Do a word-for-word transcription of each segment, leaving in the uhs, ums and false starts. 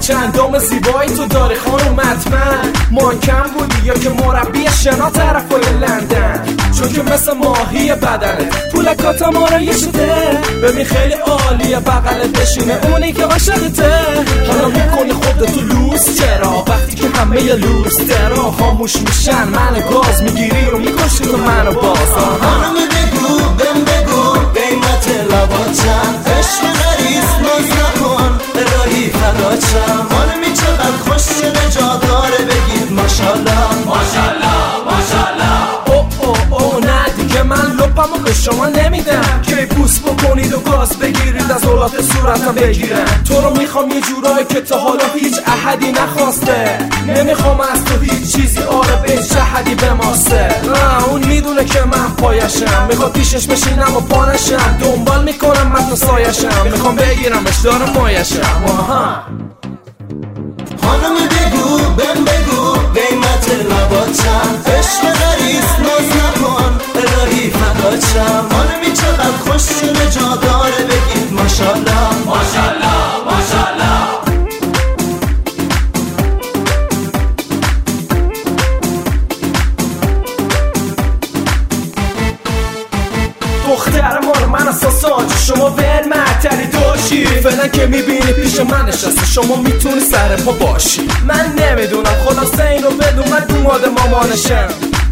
چندام زیبایی تو داری خانم حتما مانکم بودی یا که مربی شنا طرفای لندن، چون که مثل ماهی بدنه پولکات ما رو یه شده ببین خیلی عالیه بغلت بشینه اونی که عاشقته. حالا میکنی خودتو لوس چرا وقتی که همه ی لوس درا خاموش میشن من گاز میگیری و میکشی تو منو باز. خانم بگو بهم بگو قیمت لبات چند، عشق غریز ناز نکن الهی فدات شم. خانمی چقدر خوشگله جا داره بگید ماشالله ماشالله ماشالله. او او او نه دیگه من لپمو به شما نمیدم که پوست بکنید و گاز بگیرید از اولاد صورتم بگیرم. تو رو میخوام یه جورایی که تا حالا هیچ احدی نخواسته، نمیخوام از تو هیچ چیزی آره به جهدی بماسه. نه اون میدونه که من پایشم، میخواد پیشش بشینم و پانشم، دنبال میکنم من تو سایشم، میخوام بگیرمش دارم مایشم. آها خانم بگو بهم بگو قیمت لبات چند، عشق غریز ناز نکن الهی فدات شم. خانمی چقدر خوشگله جا داره بگید ماشالله ماشالله ماشالله. دختر مال من اساساج شما ول معطلی داشی فعلا که میبینی پیش من نشستی شما میتونی سر پا باشی. من نمیدونم خلاصه این رو بدون من دوماد مامانشم.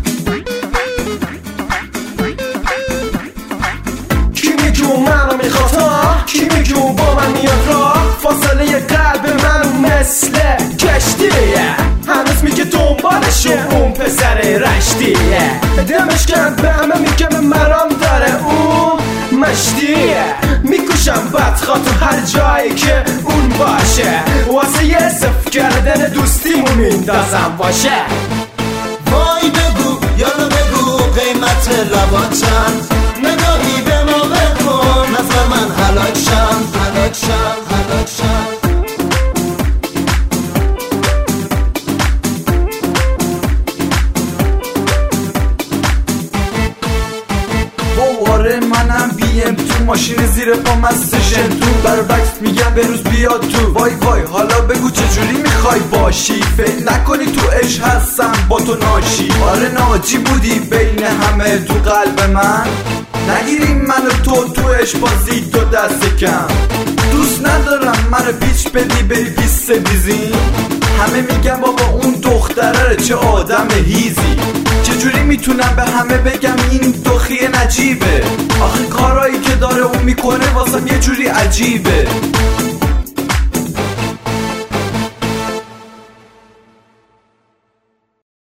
کی میگو منو میخواد ها، کی میگو با من میاد راه، فاصله قلب من مثل کشتیه هنوز میگه دنبالشه اون پسر رشتیه، دمش کند به همه میگه به مرام داره اون مشتیه، میکشم بدخواه تو هر جایی که اون باشه واسه یه صفر کردن دوستیمو میندازم باشه. وای بگو یالا بگو قیمت لبات چند، نگاهی به ما بکن نظر من هلاک شم هلاک شم هلاک شم. آره منم بیم تو ماشین زیر پا مستشن تو برای بکس میگم به روز بیاد تو. وای وای حالا بگو چجوری میخوای باشی، فکر نکنی تو عشق هستم با تو ناشی. آره ناجی بودی بین همه تو قلب من، نگیری منو تو تو عشق بازی تو دست کم. دوست ندارم منو پیچ بدی بری پیست دیزی، همه میگن بابا اون دختره چه آدم هیزی. چجوری میتونم به همه بگم این دخیه نجیبه، آخه کارایی که داره اون میکنه واسم یه جوری عجیبه.